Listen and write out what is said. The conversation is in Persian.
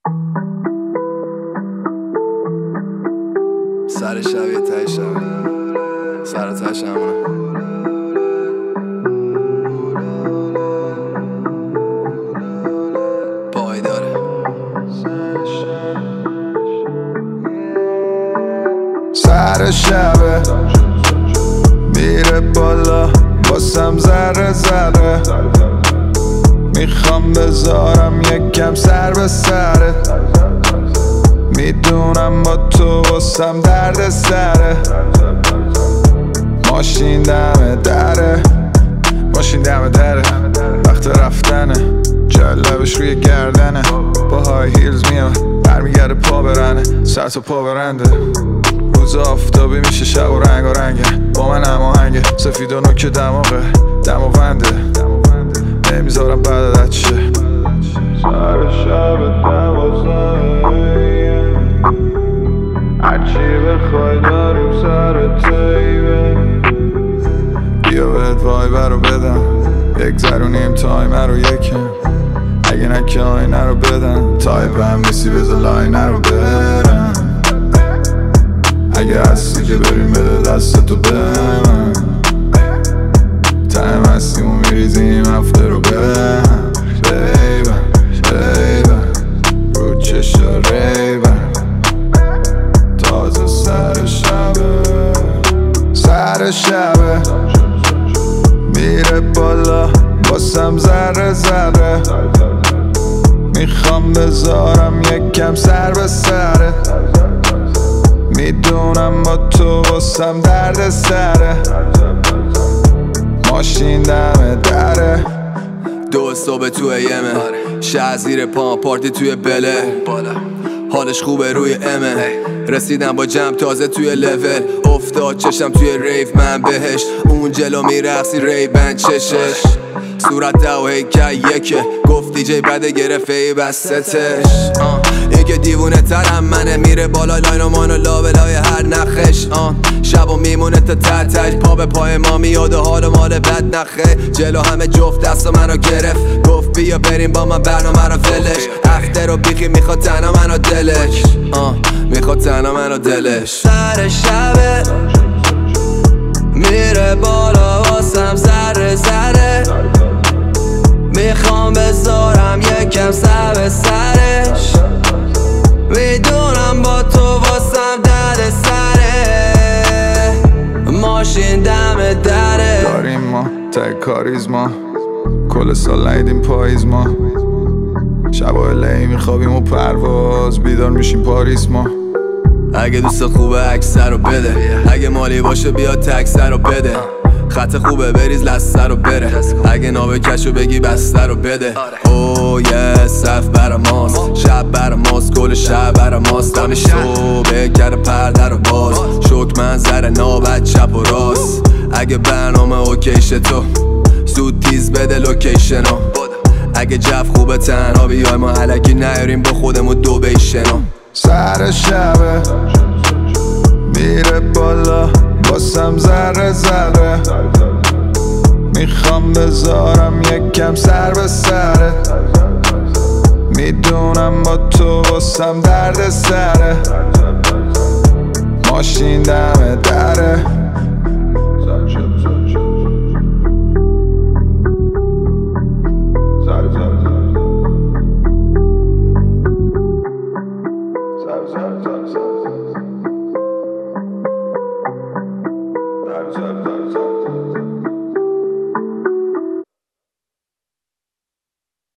سر شب یه ته شب سر تش همونه پای داره سر شبه میره بالا واسم ذره ذره میخوام بذارم یکم سر به سرت میدونم با تو واسم درد سره ماشین دم دره ماشین دم دره وقت رفتنه جلبش روی گردنه با های هیلز میاد برمیگرده پا برنه سر تا پا برنده روز آفتابی میشه شب و رنگه با من هماهنگه سفید و نوک دماغه دماونده نمیذارم بعدت شه سر شب 12 هرچی بخوای داریم سر تیبه بیا بهت وایبه رو بدم بگذرونیم تایمه رو یکم اگه نکه آینه رو بدن تایپم نیستی بذار لاینه رو برم اگه هستی که بریم بده دستتو به من تایم هستیم و میریزیم هفته رو برم بیبن بیبن رو چشا ریبن تازه سر شبه سر شبه میره بالا واسم ذره ذره میخوام بذارم یکم سر به سرت میدونم با تو واسم درد سره ماشین دم دره 2 صبح تو ایمه شهر زیر پام پارتی توی بله حالش خوبه روی امه رسیدم با جمع تازه توی لول افتاد چشم توی ریف من بهش اون جلو میرقصی ری بند چشش صورت ده و هیکل یکه گفت دیجی بده گرفت ای بستتش این که دیوونه ترم منه میره بالا لاین و مانو لابلای هر نخش شب و میمونه تا تتش پا به پای ما میاد و حال و مال بد نخه جلو همه جفت دست و منو گرفت گفت بیا بریم با من برنامه رو ولش هفته رو بیخی میخواد تنها منو دلش میخواد تنها منو دلش سر شبه میره بالا واسم ذره ذره میخوام بذارم یکم سر به سرش میدونم با تو واسم درد سره ماشین دم دره داریم ما تک کاریزما کل سال ندیدیم پاییز ما شبای لی میخوابیم و پرواز بیدار میشیم پاریس ما اگه دوست خوبه اکثر رو بده اگه مالی باشه بیا تکسر رو بده خط خوبه بریز لسته رو بره اگه نابکشو بگی بسته رو بده اوه یه صف برا ماست شب برا ماست کل شب برا ماست دم صبح کرده پرده رو باز شک منظر نابد چپ و راست اگه برنامه اوکیشه تو زود تیز بده لوکیشنو اگه جف خوبه تنها بیای ما علکی نیاریم با خودمون دو بیشنو سر شبه میره بالا واسم ذره ذره میخوام بذارم یکم سر به سرت میدونم با تو واسم درد سره ماشین دم دره Sorry.